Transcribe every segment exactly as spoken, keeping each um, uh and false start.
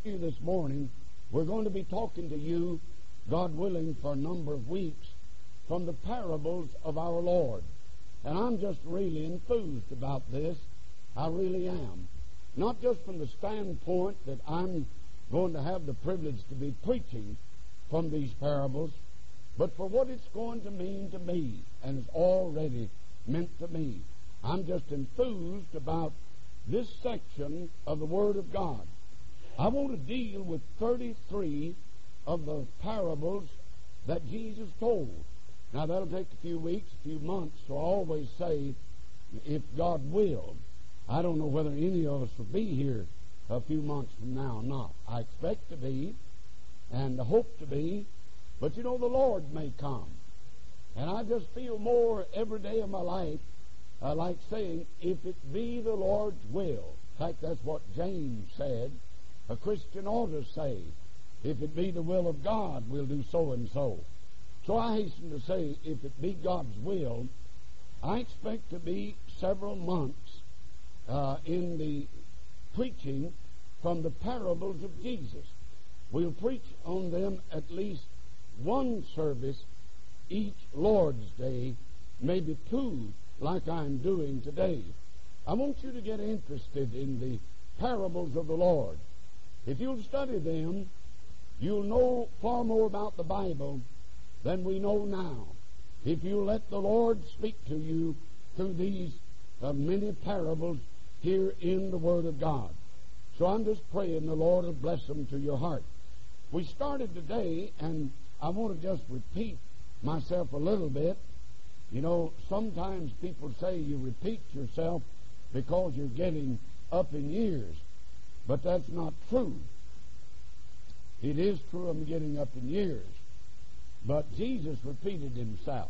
you this morning, we're going to be talking to you, God willing, for a number of weeks from the parables of our Lord. And I'm just really enthused about this. I really am. Not just from the standpoint that I'm going to have the privilege to be preaching from these parables, but for what it's going to mean to me, and it's already meant to me. I'm just enthused about this section of the Word of God. I want to deal with thirty-three of the parables that Jesus told. Now, that'll take a few weeks, a few months, so I always say, if God will. I don't know whether any of us will be here a few months from now or not. I expect to be, and hope to be, but you know, the Lord may come. And I just feel more every day of my life uh, like saying, if it be the Lord's will. In fact, that's what James said. A Christian ought to say, if it be the will of God, we'll do so and so. So I hasten to say, if it be God's will, I expect to be several months uh, in the preaching from the parables of Jesus. We'll preach on them at least one service each Lord's Day, maybe two, like I'm doing today. I want you to get interested in the parables of the Lord. If you'll study them, you'll know far more about the Bible than we know now. If you let the Lord speak to you through these uh, many parables here in the Word of God. So I'm just praying the Lord will bless them to your heart. We started today, and I want to just repeat myself a little bit. You know, sometimes people say you repeat yourself because you're getting up in years, but that's not true. It is true I'm getting up in years, but Jesus repeated himself.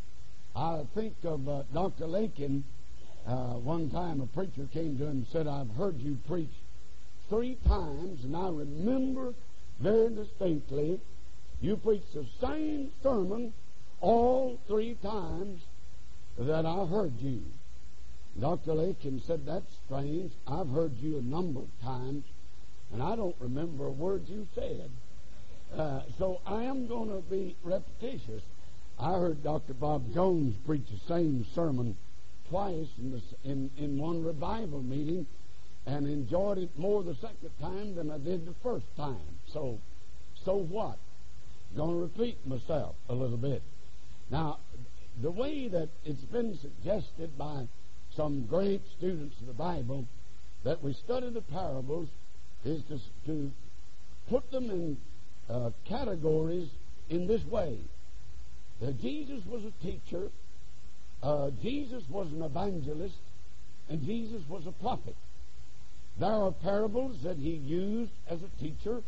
I think of uh, Doctor Lakin. Uh, one time a preacher came to him and said, I've heard you preach three times, and I remember very distinctly you preached the same sermon all three times that I heard you. Doctor Lakin said, that's strange. I've heard you a number of times, and I don't remember a word you said. Uh, so I am going to be repetitious. I heard Doctor Bob Jones preach the same sermon twice in, the, in, in one revival meeting, and enjoyed it more the second time than I did the first time. So, so what? Going to repeat myself a little bit. Now, the way that it's been suggested by some great students of the Bible that we study the parables is to, to put them in uh, categories in this way. That Jesus was a teacher, uh, Jesus was an evangelist, and Jesus was a prophet. There are parables that he used as a teacher,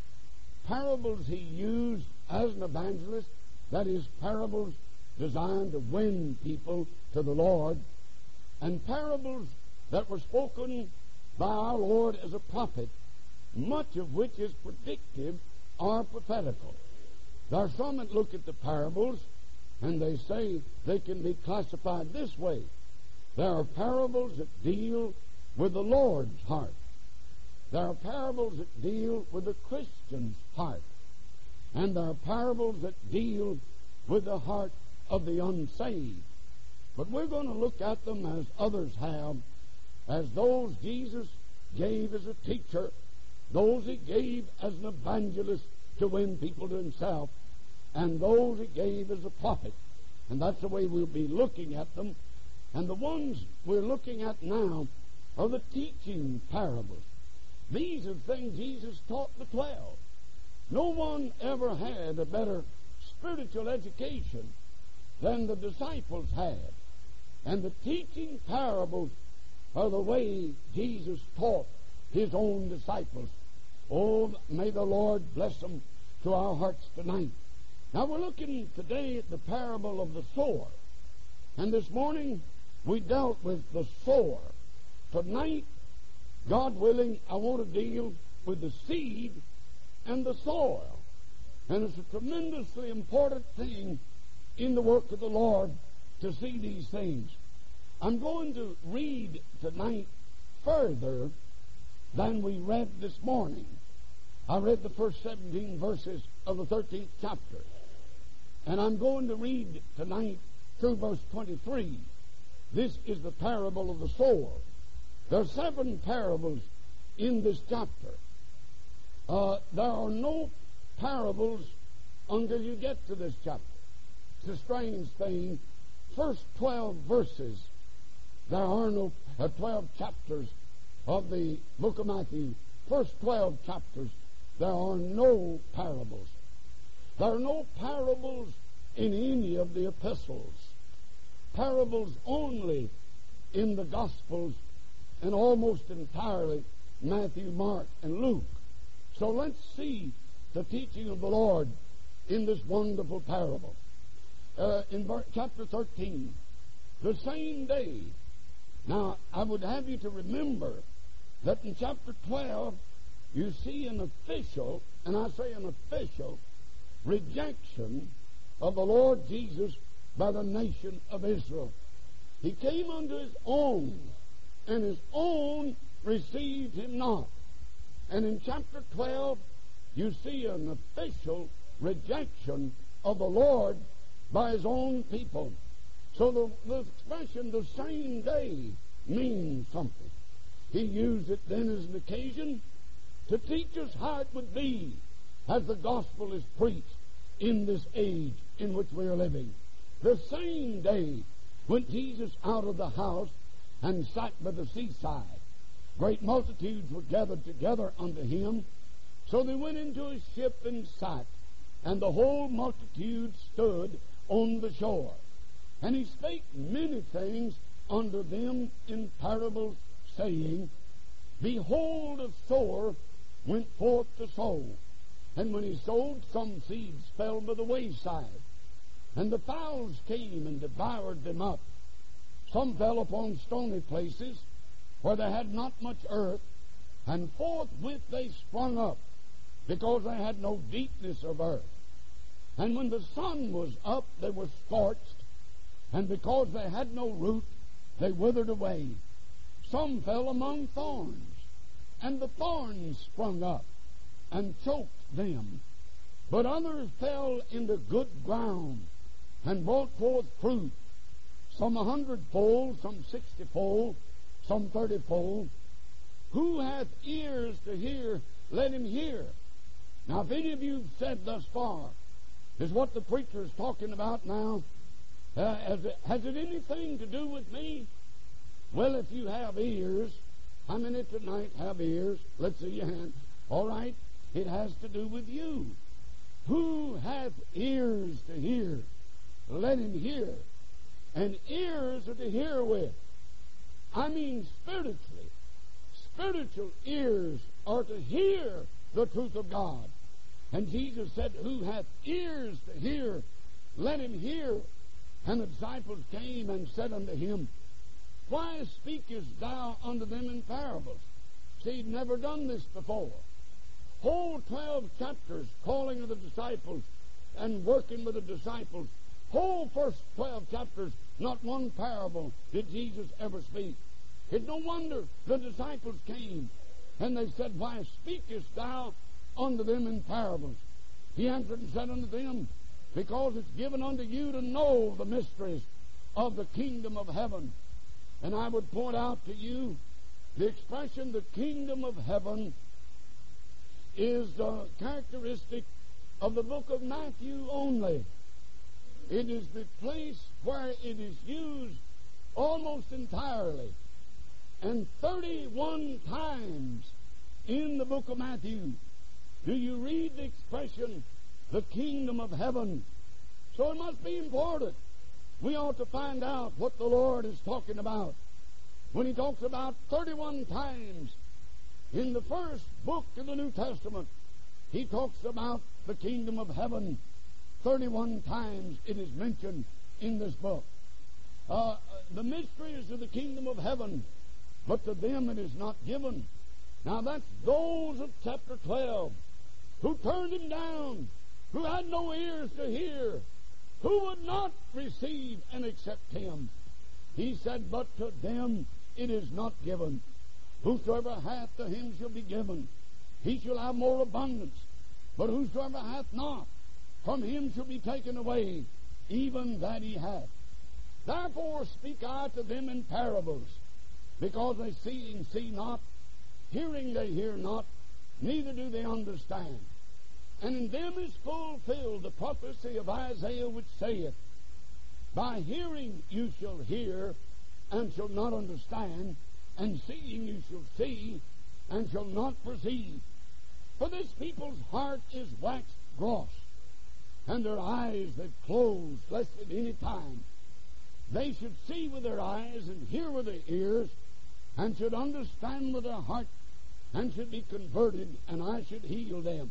parables he used as an evangelist, that is, parables designed to win people to the Lord, and parables that were spoken by our Lord as a prophet, much of which is predictive or prophetical. There are some that look at the parables and they say they can be classified this way. There are parables that deal with the Lord's heart. There are parables that deal with the Christian's heart. And there are parables that deal with the heart of the unsaved. But we're going to look at them as others have, as those Jesus gave as a teacher, those he gave as an evangelist to win people to himself, and those he gave as a prophet. And that's the way we'll be looking at them. And the ones we're looking at now are the teaching parables. These are things Jesus taught the twelve. No one ever had a better spiritual education than the disciples had. And the teaching parables are the way Jesus taught his own disciples. Oh, may the Lord bless them to our hearts tonight. Now we're looking today at the parable of the sower. And this morning we dealt with the sower. Tonight, God willing, I want to deal with the seed and the soil. And it's a tremendously important thing in the work of the Lord to see these things. I'm going to read tonight further than we read this morning. I read the first seventeen verses of the thirteenth chapter. And I'm going to read tonight through verse twenty-three. This is the parable of the sower. There are seven parables in this chapter. Uh, there are no parables until you get to this chapter. It's a strange thing. First twelve verses, there are no uh, twelve chapters of the book of Matthew. First twelve chapters, there are no parables. There are no parables in any of the epistles. Parables only in the Gospels and almost entirely Matthew, Mark, and Luke. So let's see the teaching of the Lord in this wonderful parable. Uh, in ver- chapter thirteen, the same day. Now, I would have you to remember that in chapter twelve, you see an official, and I say an official, rejection of the Lord Jesus by the nation of Israel. He came unto his own, and his own received him not. And in chapter twelve, you see an official rejection of the Lord by his own people. So the, the expression, the same day, means something. He used it then as an occasion to teach us how it would be as the gospel is preached in this age in which we are living. The same day went Jesus out of the house and sat by the seaside. Great multitudes were gathered together unto him. So they went into a ship and sat, and the whole multitude stood on the shore. And he spake many things unto them in parables, saying, Behold, a sower went forth to sow. And when he sowed, some seeds fell by the wayside, and the fowls came and devoured them up. Some fell upon stony places, where they had not much earth, and forthwith they sprung up, because they had no deepness of earth. And when the sun was up, they were scorched, and because they had no root, they withered away. Some fell among thorns, and the thorns sprung up, and choked them. But others fell into good ground, and brought forth fruit, some a hundredfold, some sixtyfold, some thirtyfold. Who hath ears to hear, let him hear. Now, if any of you have said thus far, is what the preacher is talking about now, uh, has, it, has it anything to do with me? Well, if you have ears, how many tonight have ears? Let's see your hand. All right, it has to do with you. Who hath ears to hear, let him hear. And ears are to hear with. I mean spiritually. Spiritual ears are to hear the truth of God. And Jesus said, Who hath ears to hear, let him hear. And the disciples came and said unto him, Why speakest thou unto them in parables? See, he'd never done this before. Whole twelve chapters calling of the disciples and working with the disciples. Whole first twelve chapters, not one parable did Jesus ever speak. It's no wonder the disciples came, and they said, Why speakest thou unto them in parables? He answered and said unto them, Because it's given unto you to know the mysteries of the kingdom of heaven. And I would point out to you the expression, the kingdom of heaven, is a characteristic of the book of Matthew only. It is the place where it is used almost entirely. And thirty-one times in the book of Matthew do you read the expression, the kingdom of heaven. So it must be important. We ought to find out what the Lord is talking about when he talks about thirty-one times in the first book of the New Testament. He talks about the kingdom of heaven. thirty-one times it is mentioned in this book. Uh, the mysteries of the kingdom of heaven, but to them it is not given. Now that's those of chapter twelve who turned him down, who had no ears to hear, who would not receive and accept him. He said, But to them it is not given. Whosoever hath, to him shall be given. he shall have more abundance. But whosoever hath not, from him shall be taken away even that he hath. Therefore speak I to them in parables, because they seeing see not, hearing they hear not, neither do they understand. And in them is fulfilled the prophecy of Isaiah, which saith, By hearing you shall hear, and shall not understand, and seeing you shall see, and shall not perceive. For this people's heart is waxed gross, and their eyes they've closed, lest at any time they should see with their eyes, and hear with their ears, and should understand with their heart, and should be converted, and I should heal them.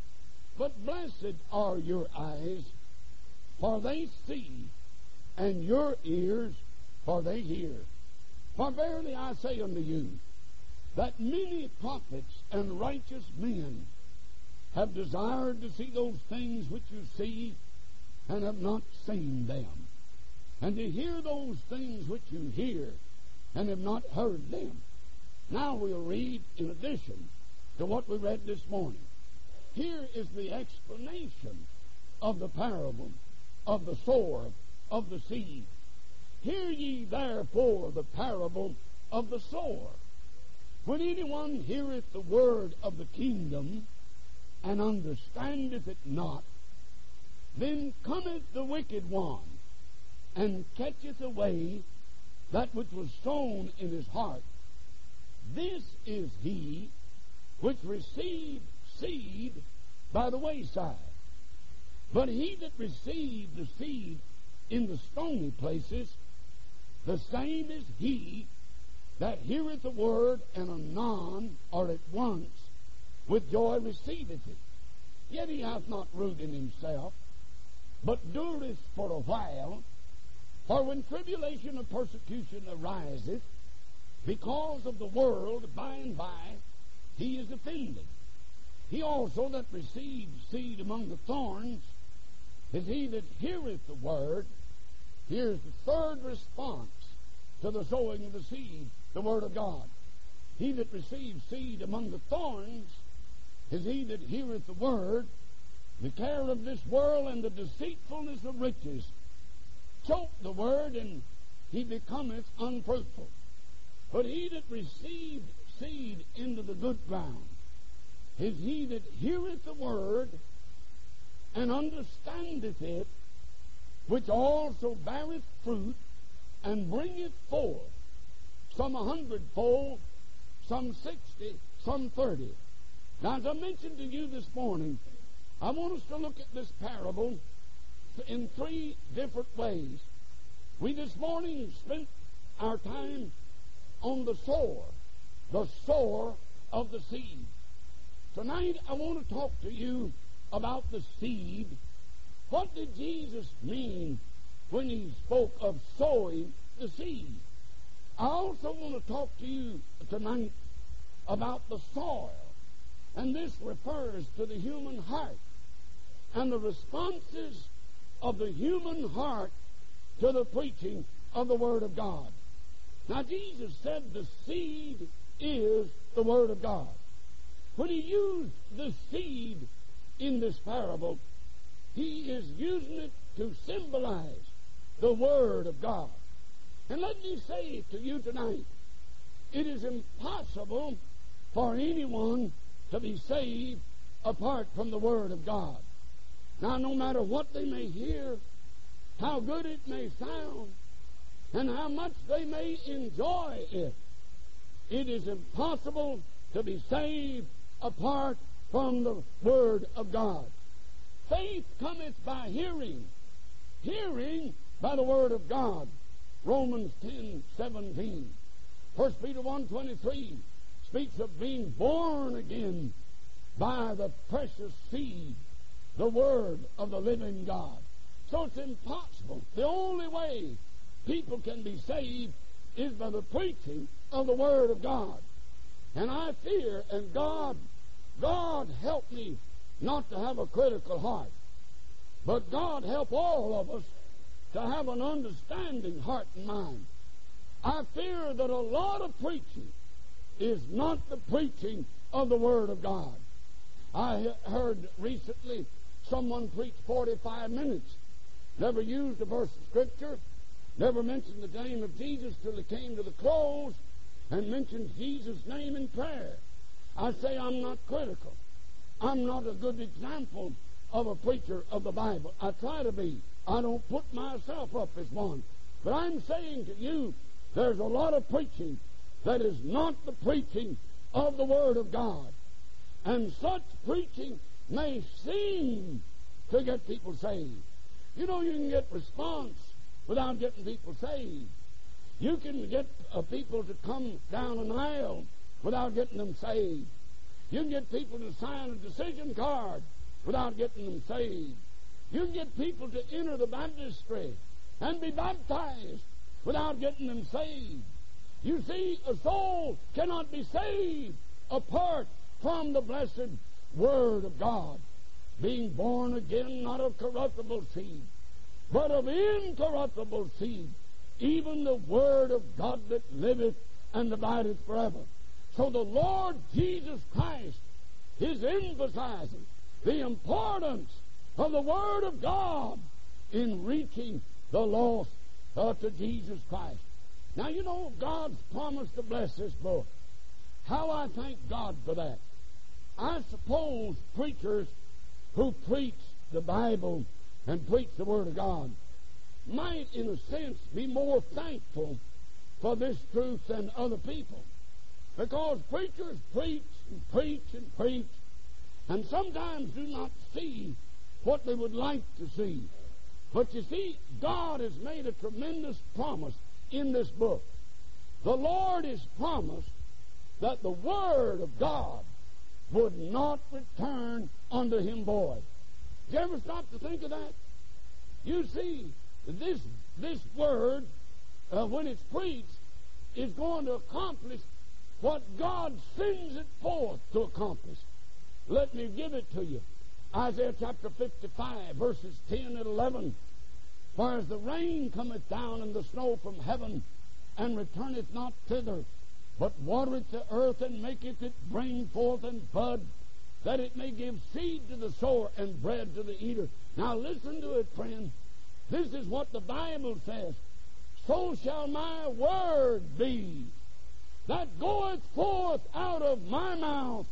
But blessed are your eyes, for they see, and your ears, for they hear. For verily I say unto you, that many prophets and righteous men have desired to see those things which you see, and have not seen them, and to hear those things which you hear, and have not heard them. Now we'll read, in addition to what we read this morning. Here is the explanation of the parable of the sower of the seed. Hear ye therefore the parable of the sower. When anyone heareth the word of the kingdom, and understandeth it not, then cometh the wicked one, and catcheth away that which was sown in his heart. This is he which received seed by the wayside. But he that received the seed in the stony places, the same is he that heareth the word, and anon, or at once, with joy receiveth it. Yet he hath not root in himself, but dureth for a while. For when tribulation or persecution ariseth because of the world, by and by he is offended. He also that receives seed among the thorns is he that heareth the word. Here's the third response to the sowing of the seed, the word of God. He that receives seed among the thorns is he that heareth the word. The care of this world and the deceitfulness of riches choke the word, and he becometh unfruitful. But he that received seed into the good ground is he that heareth the word, and understandeth it, which also beareth fruit, and bringeth forth some a hundredfold, some sixty, some thirty. Now, as I mentioned to you this morning, I want us to look at this parable in three different ways. We this morning spent our time on the sower, the sower of the seed. Tonight I want to talk to you about the seed. What did Jesus mean when he spoke of sowing the seed? I also want to talk to you tonight about the soil, and this refers to the human heart and the responses of the human heart to the preaching of the Word of God. Now, Jesus said the seed is the Word of God. When he used the seed in this parable, he is using it to symbolize the Word of God. And let me say to you tonight, it is impossible for anyone to be saved apart from the Word of God. Now, no matter what they may hear, how good it may sound, and how much they may enjoy it, it is impossible to be saved apart from the Word of God. Faith cometh by hearing, hearing by the Word of God. Romans ten seventeen. First Peter one twenty-three speaks of being born again by the precious seed, the Word of the living God. So it's impossible. The only way people can be saved is by the preaching of the Word of God. And I fear, and God, God help me not to have a critical heart, but God help all of us to have an understanding heart and mind. I fear that a lot of preaching is not the preaching of the Word of God. I heard recently someone preach forty-five minutes, never used a verse of Scripture, never mentioned the name of Jesus till he came to the close, and mentioned Jesus' name in prayer. I say I'm not critical. I'm not a good example of a preacher of the Bible. I try to be. I don't put myself up as one. But I'm saying to you, there's a lot of preaching that is not the preaching of the Word of God. And such preaching may seem to get people saved. You know, you can get response without getting people saved. You can get uh, people to come down an aisle without getting them saved. You can get people to sign a decision card without getting them saved. You can get people to enter the baptistry and be baptized without getting them saved. You see, a soul cannot be saved apart from the blessed Word of God. Being born again, not of corruptible seed, but of incorruptible seed, even the Word of God that liveth and abideth forever. So the Lord Jesus Christ is emphasizing the importance of the Word of God in reaching the lost uh, to Jesus Christ. Now, you know, God's promised to bless this book. How I thank God for that. I suppose preachers who preach the Bible and preach the Word of God might, in a sense, be more thankful for this truth than other people. Because preachers preach and preach and preach, and sometimes do not see what they would like to see. But you see, God has made a tremendous promise in this book. The Lord has promised that the Word of God would not return unto him void. Did you ever stop to think of that? You see, this this Word, uh, when it's preached, is going to accomplish what God sends it forth to accomplish. Let me give it to you. Isaiah chapter fifty-five, verses ten and eleven. For as the rain cometh down and the snow from heaven, and returneth not thither, but watereth the earth and maketh it bring forth and bud, that it may give seed to the sower and bread to the eater. Now listen to it, friend. This is what the Bible says. So shall my word be that goeth forth out of my mouth.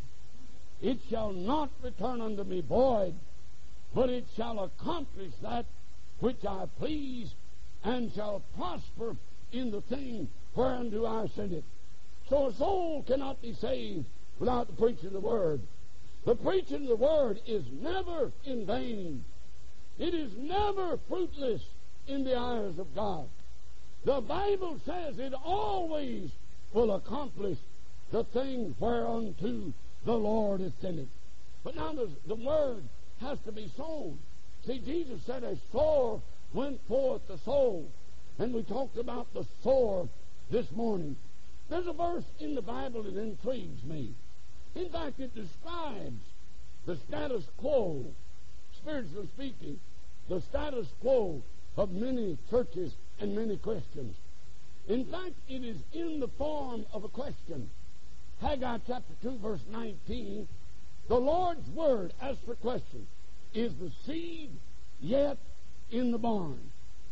It shall not return unto me void, but it shall accomplish that which I please, and shall prosper in the thing whereunto I sent it. So a soul cannot be saved without the preaching of the Word. The preaching of the Word is never in vain. It is never fruitless in the eyes of God. The Bible says it always will accomplish the thing whereunto the Lord has sent it. But now the, the Word has to be sown. See, Jesus said a sower went forth to sow. And we talked about the sower this morning. There's a verse in the Bible that intrigues me. In fact, it describes the status quo, spiritually speaking, the status quo of many churches and many Christians. In fact, it is in the form of a question. Haggai chapter two, verse nineteen, the Lord's word asks the question, is the seed yet in the barn?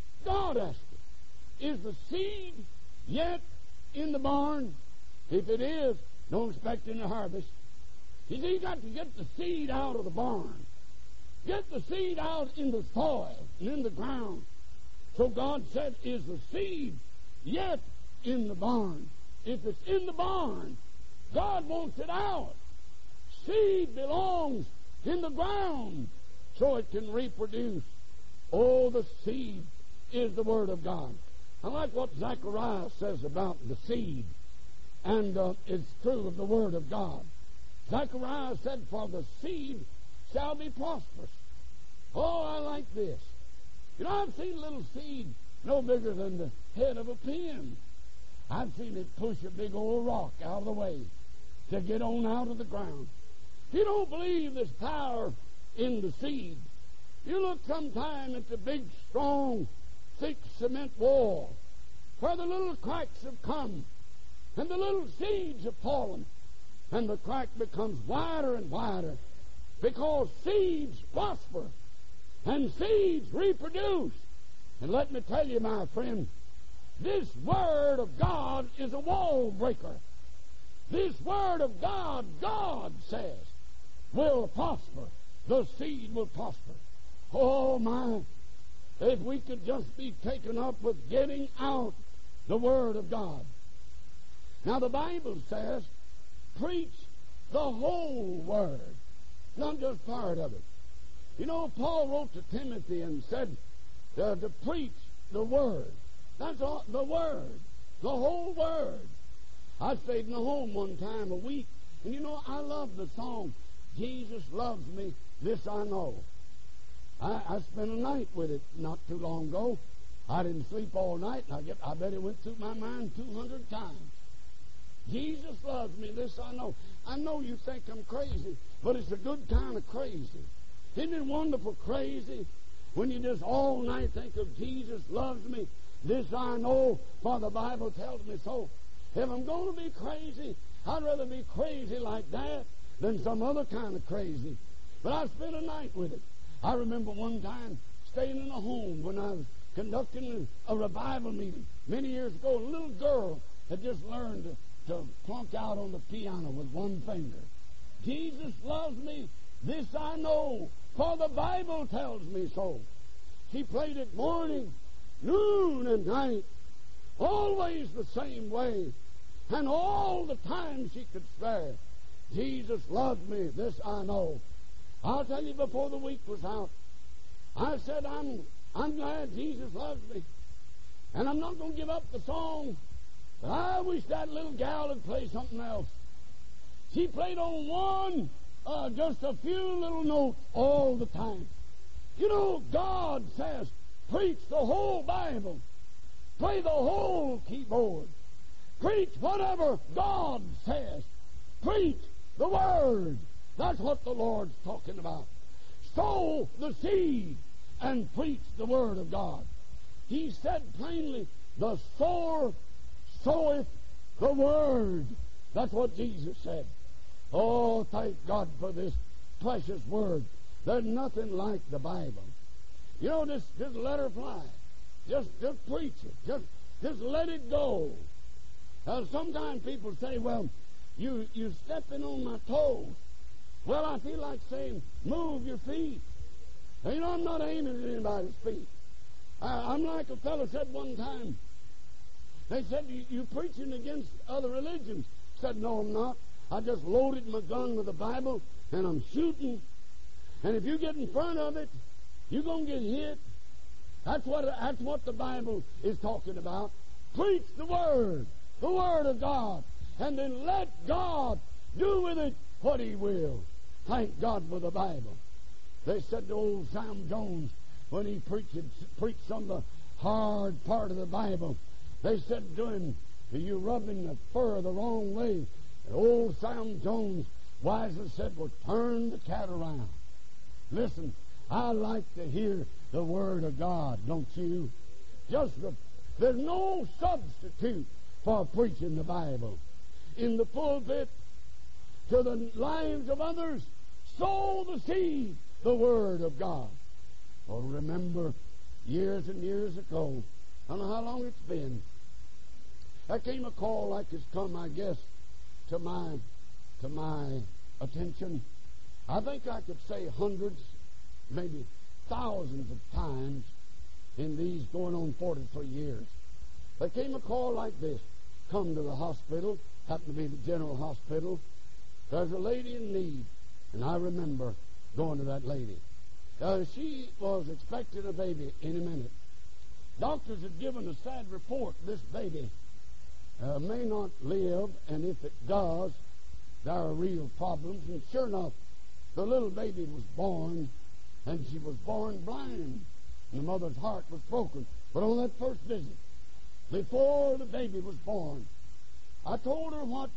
God asked it, is the seed yet in the barn? If it is, don't expect any harvest. You see, you got to get the seed out of the barn. Get the seed out in the soil and in the ground. So God said, is the seed yet in the barn? If it's in the barn, God wants it out. Seed belongs in the ground so it can reproduce. Oh, the seed is the Word of God. I like what Zechariah says about the seed, and uh, it's true of the Word of God. Zechariah said, for the seed shall be prosperous. Oh, I like this. You know, I've seen a little seed no bigger than the head of a pin. I've seen it push a big old rock out of the way to get on out of the ground. If you don't believe there's power in the seed, you look sometime at the big, strong, thick cement wall where the little cracks have come and the little seeds have fallen. and the crack becomes wider and wider, because seeds prosper and seeds reproduce. And let me tell you, my friend, this Word of God is a wall breaker. This Word of God, God says, will prosper. The seed will prosper. Oh, my, if we could just be taken up with getting out the Word of God. Now, the Bible says, preach the whole Word, not just part of it. You know, Paul wrote to Timothy and said uh, to preach the Word. That's all, the Word, the whole Word. I stayed in the home one time a week, and you know, I love the song, Jesus Loves Me, This I Know. I, I spent a night with it not too long ago. I didn't sleep all night, and I, get, I bet it went through my mind two hundred times. Jesus loves me, this I know. I know you think I'm crazy, but it's a good kind of crazy. Isn't it wonderful crazy when you just all night think of Jesus loves me, this I know, for the Bible tells me so. If I'm going to be crazy, I'd rather be crazy like that than some other kind of crazy. But I spent a night with it. I remember one time staying in a home when I was conducting a revival meeting many years ago. A little girl had just learned to to plunk out on the piano with one finger. Jesus loves me, this I know, for the Bible tells me so. She played it morning, noon, and night, always the same way, and all the time she could spare. Jesus loves me, this I know. I'll tell you, before the week was out, I said, I'm, I'm glad Jesus loves me, and I'm not going to give up the song. But I wish that little gal would play something else. She played on one, uh, just a few little notes all the time. You know, God says, preach the whole Bible. Play the whole keyboard. Preach whatever God says. Preach the Word. That's what the Lord's talking about. Sow the seed and preach the Word of God. He said plainly, the sower soweth the Word. That's what Jesus said. Oh, thank God for this precious Word. There's nothing like the Bible. You know, just, just let her fly. Just, just preach it. Just, just let it go. Uh, sometimes people say, well, you, you're stepping on my toes. Well, I feel like saying, move your feet. Now, you know, I'm not aiming at anybody's feet. I, I'm like a fellow said one time. They said, you, you preaching against other religions. I said, no, I'm not. I just loaded my gun with the Bible, and I'm shooting. And if you get in front of it, you're going to get hit. That's what, that's what the Bible is talking about. Preach the Word, the Word of God, and then let God do with it what He will. Thank God for the Bible. They said to old Sam Jones, when he preached, preached on the hard part of the Bible, they said to him, you're rubbing the fur the wrong way. And old Sam Jones wisely said, well, turn the cat around. Listen, I like to hear the Word of God, don't you? Just the, there's no substitute for preaching the Bible. In the pulpit, to the lives of others, sow the seed, the Word of God. Oh, remember, years and years ago, I don't know how long it's been, there came a call like it's come, I guess, to my to my attention. I think I could say hundreds, maybe thousands of times in these going on forty-three years. There came a call like this. Come to the hospital, happened to be the general hospital. There's a lady in need, and I remember going to that lady. Uh, she was expecting a baby any minute. Doctors had given a sad report. This baby uh, may not live, and if it does, there are real problems. And sure enough, the little baby was born, and she was born blind. And the mother's heart was broken. But on that first visit, before the baby was born, I told her what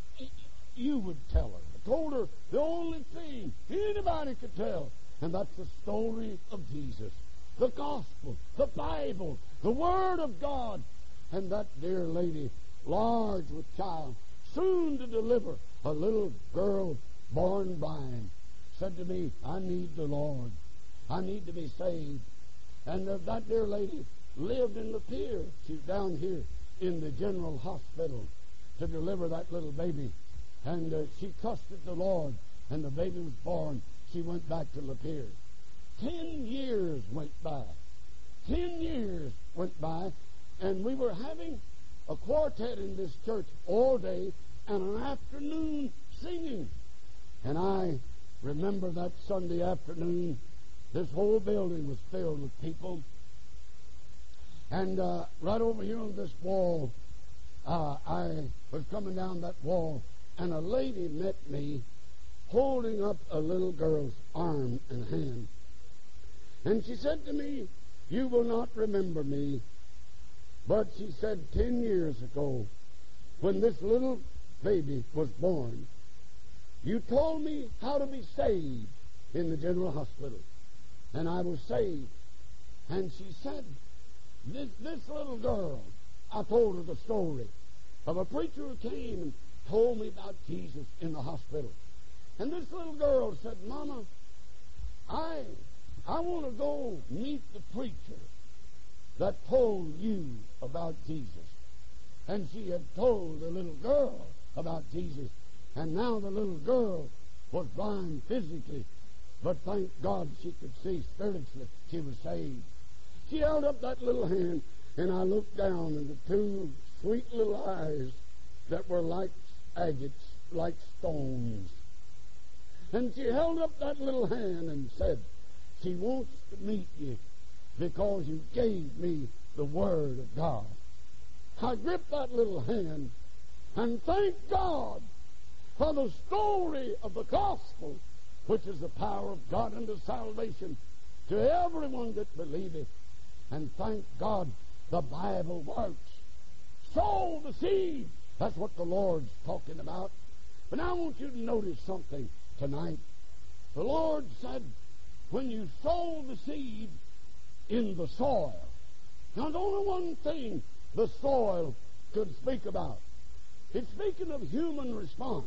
you would tell her. I told her the only thing anybody could tell, and that's the story of Jesus, the gospel, the Bible, the Word of God. And that dear lady, large with child, soon to deliver, a little girl born blind, said to me, I need the Lord. I need to be saved. And uh, that dear lady lived in Lapeer. She's down here in the general hospital to deliver that little baby. And uh, she trusted the Lord, and the baby was born. She went back to Lapeer. Ten years went by. Ten years went by, and we were having a quartet in this church all day and an afternoon singing. And I remember that Sunday afternoon, this whole building was filled with people. And uh, right over here on this wall, uh, I was coming down that wall, and a lady met me holding up a little girl's arm and hand. And she said to me, you will not remember me, but she said, ten years ago, when this little baby was born, you told me how to be saved in the general hospital. And I was saved. And she said, this, this little girl, I told her the story of a preacher who came and told me about Jesus in the hospital. And this little girl said, Mama, I, I want to go meet the preacher that told you about Jesus. And she had told the little girl about Jesus. And now the little girl was blind physically, but thank God she could see spiritually. She was saved. She held up that little hand, and I looked down into two sweet little eyes that were like agates, like stones. And she held up that little hand and said, she wants to meet you because you gave me the Word of God. I gripped that little hand and thank God for the story of the gospel, which is the power of God unto salvation to everyone that believeth. And thank God the Bible works. Sow the seed. That's what the Lord's talking about. But now I want you to notice something tonight. The Lord said, when you sow the seed in the soil. Now, there's only one thing the soil could speak about. It's speaking of human response.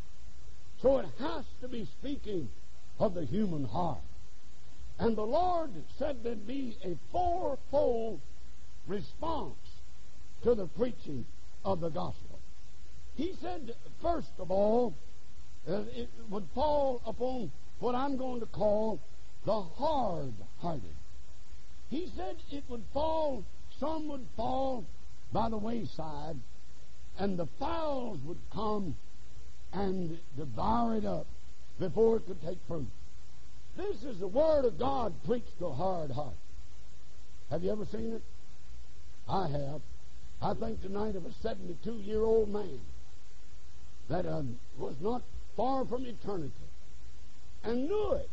So it has to be speaking of the human heart. And the Lord said there'd be a fourfold response to the preaching of the gospel. He said, first of all, uh, it would fall upon what I'm going to call the hard-hearted. He said it would fall, some would fall by the wayside, and the fowls would come and devour it up before it could take fruit. This is the Word of God preached to a hard heart. Have you ever seen it? I have. I think tonight of a seventy-two-year-old man that uh, was not far from eternity and knew it,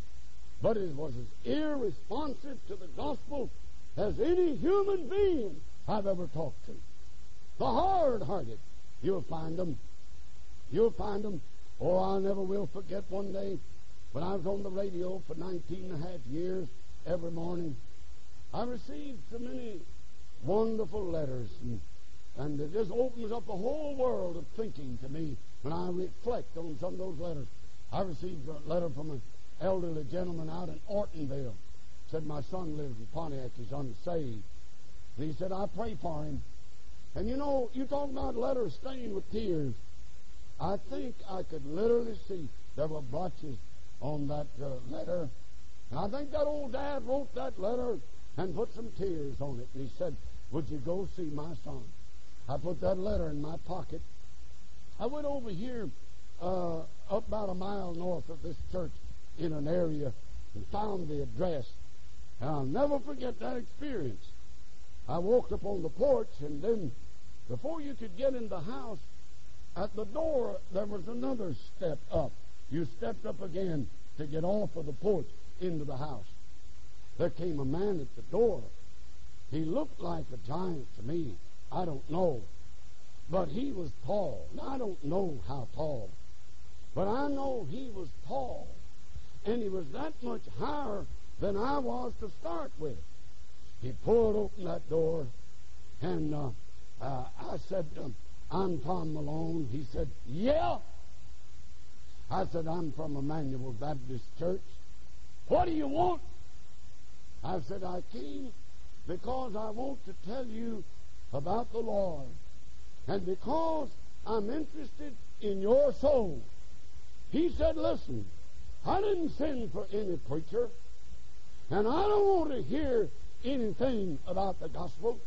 but it was as irresponsive to the gospel as any human being I've ever talked to. The hard-hearted, you'll find them. You'll find them. Oh, I never will forget one day when I was on the radio for nineteen and a half years every morning. I received so many wonderful letters, and, and it just opens up a whole world of thinking to me when I reflect on some of those letters. I received a letter from an elderly gentleman out in Ortonville. Said, my son lives in Pontiac, he's unsaved. And he said, I pray for him. And you know, you talk about letters stained with tears. I think I could literally see there were blotches on that uh, letter. And I think that old dad wrote that letter and put some tears on it. And he said, would you go see my son? I put that letter in my pocket. I went over here uh, up about a mile north of this church in an area and found the address. And I'll never forget that experience. I walked up on the porch, and then before you could get in the house, at the door there was another step up. You stepped up again to get off of the porch into the house. There came a man at the door. He looked like a giant to me. I don't know. But he was tall. Now, I don't know how tall. But I know he was tall. And he was that much higher than I was to start with. He pulled open that door, and uh, uh, I said, um, I'm Tom Malone. He said, yeah, I said, I'm from Emmanuel Baptist Church. What do you want? I said, I came because I want to tell you about the Lord. And because I'm interested in your soul. He said, listen, I didn't send for any preacher, and I don't want to hear anything about the gospel.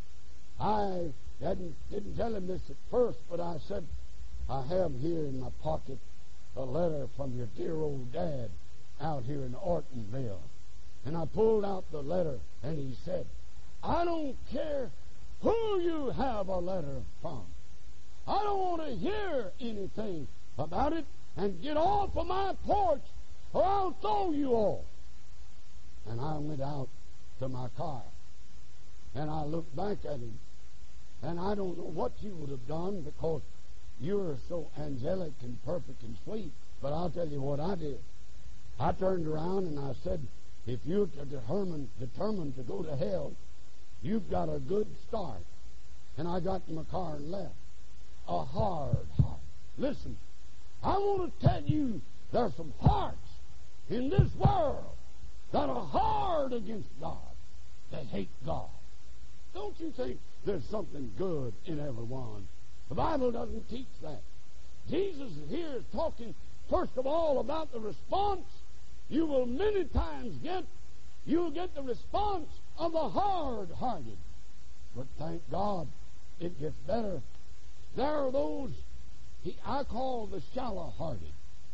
I didn't, didn't tell him this at first, but I said, I have here in my pocket a letter from your dear old dad out here in Ortonville. And I pulled out the letter, and he said, I don't care who you have a letter from. I don't want to hear anything about it, and get off of my porch or I'll throw you off. And I went out to my car, and I looked back at him, and I don't know what you would have done because you're so angelic and perfect and sweet, but I'll tell you what I did. I turned around and I said, if you're determined, determined to go to hell, you've got a good start. And I got in my car and left. A hard heart. Listen, I want to tell you there's some hearts in this world that are hard against God. They hate God. Don't you think there's something good in everyone? The Bible doesn't teach that. Jesus here is talking, first of all, about the response you will many times get. You'll get the response of the hard-hearted. But thank God, it gets better. There are those he, I call the shallow-hearted.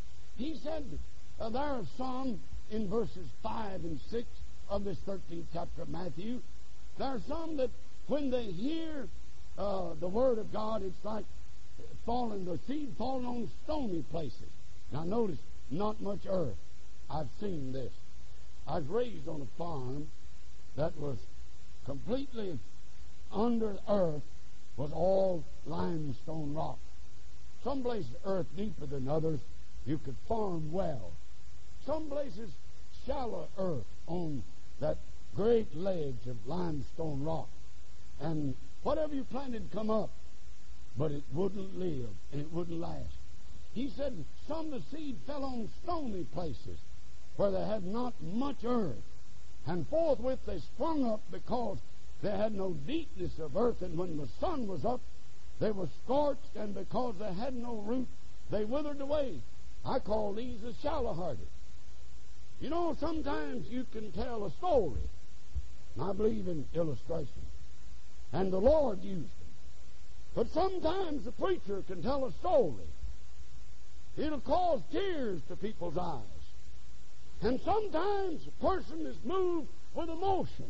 He said uh, there are some in verses five and six of this thirteenth chapter of Matthew. There are some that when they hear uh, the Word of God, it's like falling, the seed falling on stony places. Now notice, not much earth. I've seen this. I was raised on a farm that was completely under earth, was all limestone rock. Some places earth deeper than others, you could farm well. Some places shallow earth on that great ledge of limestone rock. And whatever you planted come up, but it wouldn't live, and it wouldn't last. He said some of the seed fell on stony places where they had not much earth, and forthwith they sprung up because they had no deepness of earth, and when the sun was up, they were scorched, and because they had no root, they withered away. I call these the shallow-hearted. You know, sometimes you can tell a story, and I believe in illustration, and the Lord used them. But sometimes the preacher can tell a story. It'll cause tears to people's eyes. And sometimes a person is moved with emotion,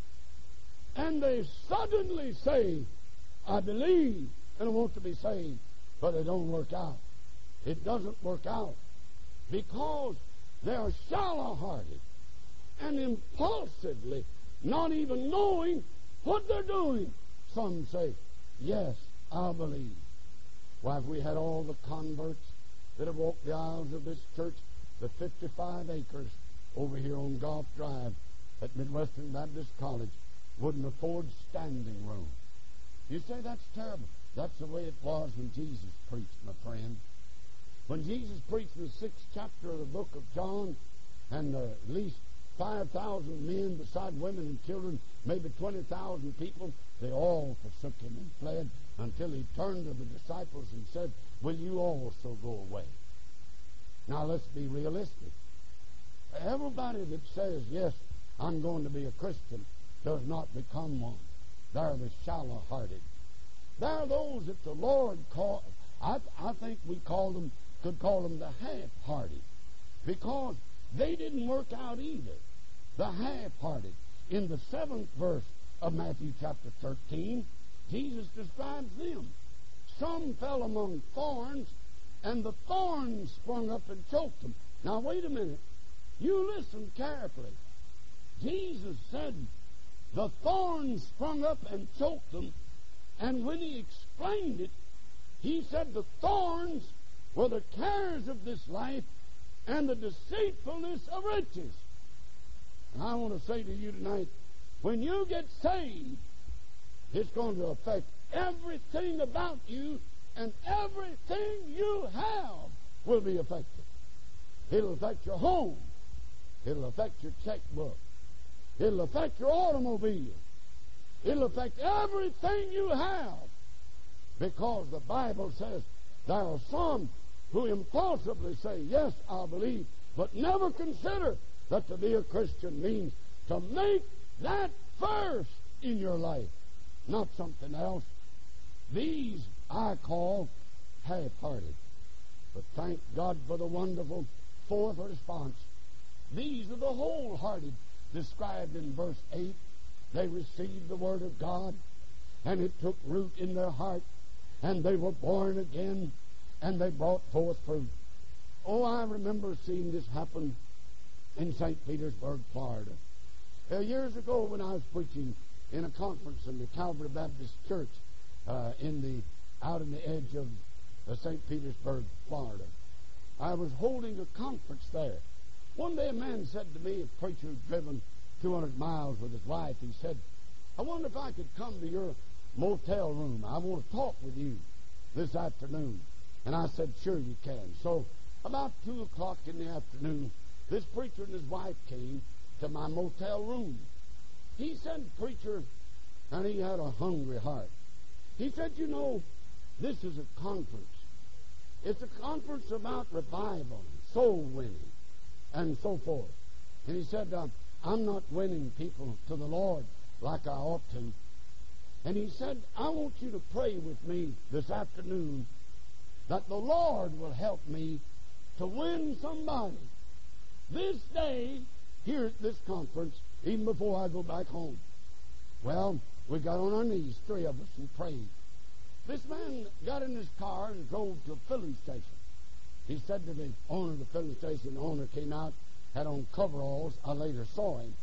and they suddenly say, I believe and I want to be saved, but it don't work out. It doesn't work out because they are shallow-hearted and impulsively, not even knowing what they're doing. Some say, yes, I believe. Why, if we had all the converts that have walked the aisles of this church, the fifty-five acres over here on Golf Drive at Midwestern Baptist College wouldn't afford standing room. You say that's terrible. That's the way it was when Jesus preached, my friend. When Jesus preached in the sixth chapter of the book of John, and uh, at least five thousand men beside women and children, maybe twenty thousand people, they all forsook him and fled until he turned to the disciples and said, will you also go away? Now let's be realistic. Everybody that says, yes, I'm going to be a Christian, does not become one. They're the shallow-hearted. There are those that the Lord called, I, I think we call them, could call them the half-hearted, because they didn't work out either. The half-hearted. In the seventh verse of Matthew chapter thirteen, Jesus describes them. Some fell among thorns, and the thorns sprung up and choked them. Now, wait a minute. You listen carefully. Jesus said the thorns sprung up and choked them, and when he explained it, he said the thorns were the cares of this life and the deceitfulness of riches. And I want to say to you tonight, when you get saved, it's going to affect everything about you and everything you have. will be affected. It'll affect your home. It'll affect your checkbook. It'll affect your automobile. It'll affect everything you have. Because the Bible says there are some who impulsively say, yes, I believe, but never consider that to be a Christian means to make that first in your life, not something else. These I call half-hearted. But thank God for the wonderful fourth response. These are the wholehearted, described in verse eight. They received the Word of God, and it took root in their heart, and they were born again, and they brought forth fruit. Oh, I remember seeing this happen in Saint Petersburg, Florida. Uh, years ago when I was preaching in a conference in the Calvary Baptist Church uh, in the out on the edge of uh, Saint Petersburg, Florida, I was holding a conference there. One day a man said to me, a preacher who'd driven two hundred miles with his wife, he said, I wonder if I could come to your motel room. I want to talk with you this afternoon. And I said, sure you can. So about two o'clock in the afternoon, this preacher and his wife came to my motel room. He said, preacher, and he had a hungry heart. He said, you know, this is a conference. It's a conference about revival, soul winning, and so forth. And he said, uh, I'm not winning people to the Lord like I ought to. And he said, I want you to pray with me this afternoon that the Lord will help me to win somebody this day here at this conference, even before I go back home. Well, we got on our knees, three of us, and prayed. This man got in his car and drove to a filling station. He said to the owner of the filling station, the owner came out, had on coveralls. I later saw him.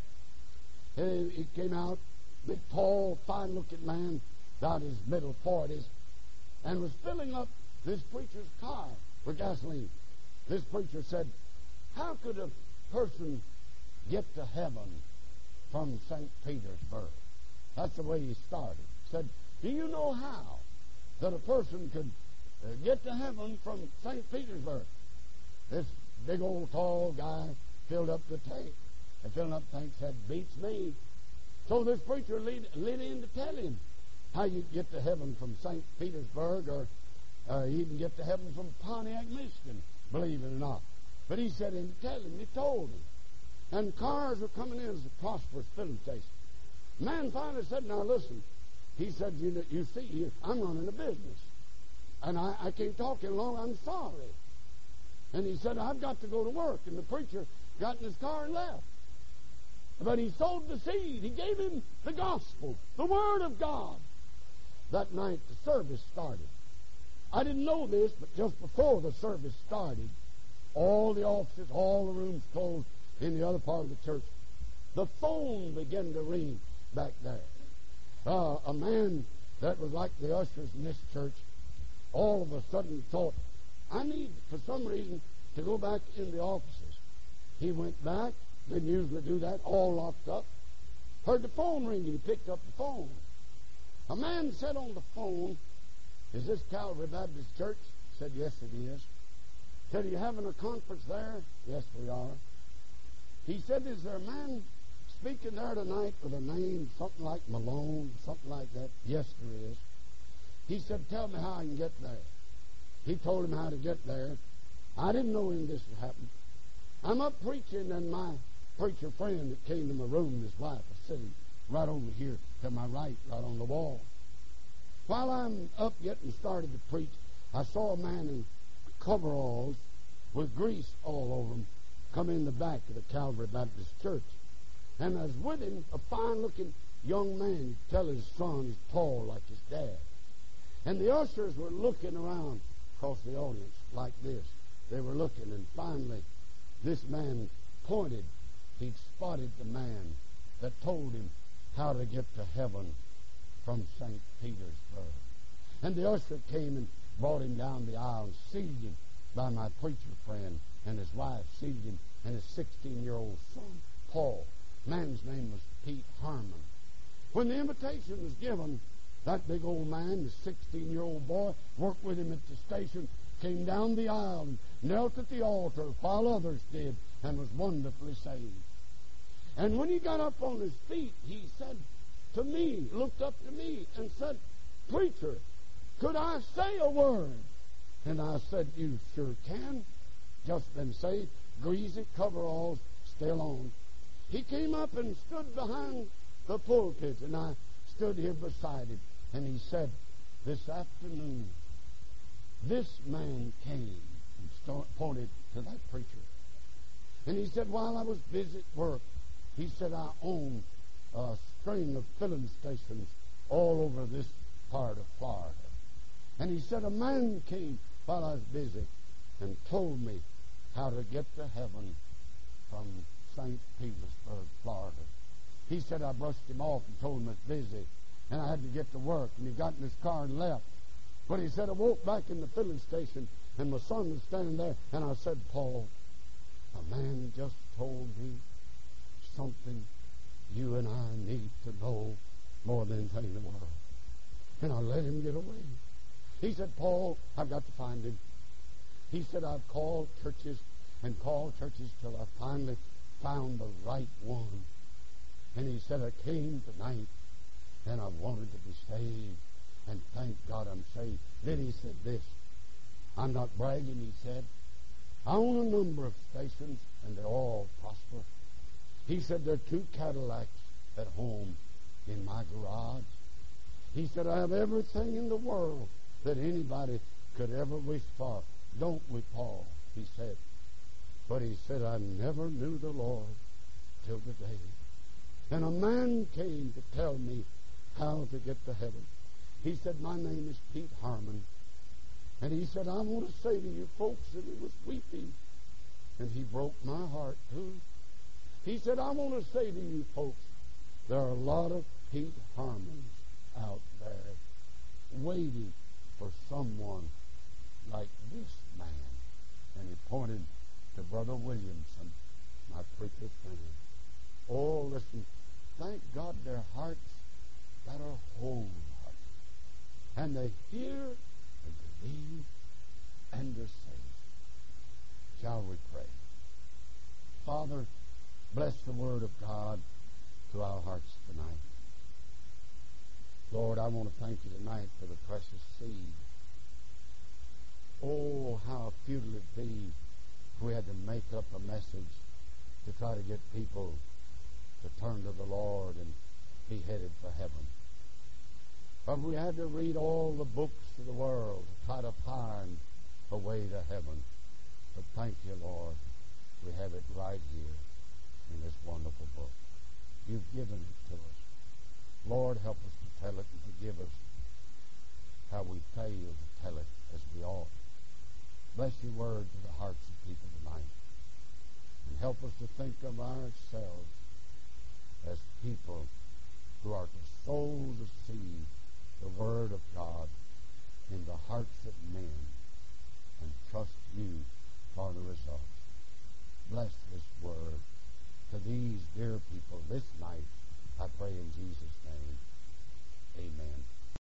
He, he came out, big, tall, fine-looking man, about his middle forties, and was filling up this preacher's car for gasoline. This preacher said, how could a person get to heaven from Saint Petersburg? That's the way he started. He said, do you know how that a person could uh, get to heaven from Saint Petersburg? This big old tall guy filled up the tank. And filling up the tank said, beats me. So this preacher lead, lead in to tell him how you get to heaven from Saint Petersburg, or uh, you can get to heaven from Pontiac, Michigan, believe it or not. But he said in to tell him, he told him. And cars were coming in as a prosperous filling station. Man finally said, now listen. He said, you know, you see, you, I'm running a business. And I, I can't talk any longer. I'm sorry. And he said, I've got to go to work. And the preacher got in his car and left. But he sowed the seed. He gave him the gospel, the Word of God. That night the service started. I didn't know this, but just before the service started, all the offices, all the rooms closed in the other part of the church, the phone began to ring back there. Uh, a man that was like the ushers in this church all of a sudden thought, I need, for some reason, to go back in the offices. He went back, didn't usually do that, all locked up. Heard the phone ring, and he picked up the phone. A man said on the phone, is this Calvary Baptist Church? Said, yes, it is. Said, are you having a conference there? Yes, we are. He said, is there a man speaking there tonight with a name, something like Malone, something like that? Yes, there is. He said, tell me how I can get there. He told him how to get there. I didn't know when this would happen. I'm up preaching, and my preacher friend that came to my room, his wife, was sitting right over here to my right, right on the wall. While I'm up getting started to preach, I saw a man in coveralls with grease all over him come in the back of the Calvary Baptist Church. And I was with him, a fine-looking young man. You could tell his son is tall like his dad. And the ushers were looking around across the audience like this. They were looking, and finally this man pointed. He'd spotted the man that told him how to get to heaven from Saint Petersburg. And the usher came and brought him down the aisle and seated him by my preacher friend, and his wife seated him, and his sixteen-year-old son, Paul. Man's name was Pete Harmon. When the invitation was given, that big old man, the sixteen-year-old boy, worked with him at the station, came down the aisle and knelt at the altar while others did and was wonderfully saved. And when he got up on his feet, he said to me, looked up to me and said, "Preacher, could I say a word?" And I said, "You sure can. Just been saved, greasy coveralls still on." He came up and stood behind the pulpit, and I stood here beside him. And he said, "This afternoon, this man came," and start, pointed to that preacher. And he said, "While I was busy at work," he said, "I own a string of filling stations all over this part of Florida." And he said, "A man came while I was busy and told me how to get to heaven from Saint Petersburg, Florida." He said, "I brushed him off and told him I was busy, and I had to get to work." And he got in his car and left. But he said, "I woke back in the filling station, and my son was standing there, and I said, 'Paul, a man just told me something you and I need to know more than anything in the world.' And I let him get away." He said, "Paul, I've got to find him." He said, "I've called churches and called churches till I finally found the right one." And he said, "I came tonight and I wanted to be saved, and thank God I'm saved." Then he said this, "I'm not bragging," he said. "I own a number of stations, and they all prosper." He said, "There are two Cadillacs at home in my garage." He said, "I have everything in the world that anybody could ever wish for. Don't we, Paul?" he said. But he said, "I never knew the Lord till today. And a man came to tell me how to get to heaven." He said, "My name is Pete Harmon." And he said, "I want to say to you folks," and he was weeping, and he broke my heart too. He said, "I want to say to you folks, there are a lot of Pete Harmons out there waiting for someone like this man." And he pointed to Brother Williamson, my preacher friend. Oh, listen, thank God their hearts that are wholehearted, and they hear and believe and are saved. Shall we pray? Father, bless the word of God to our hearts tonight. Lord, I want to thank you tonight for the precious seed. Oh, how futile it'd be if we had to make up a message to try to get people to turn to the Lord and be headed for heaven. But we had to read all the books of the world to try to find a way to heaven. But thank you, Lord, we have it right here in this wonderful book. You've given it to us. Lord, help us to tell it and forgive us how we fail to tell it as we ought. Bless your word to the hearts of people tonight. And help us to think of ourselves as people who are to sow the seed, the word of God, in the hearts of men and trust you for the results. Bless this word to these dear people this night, I pray in Jesus' name. Amen.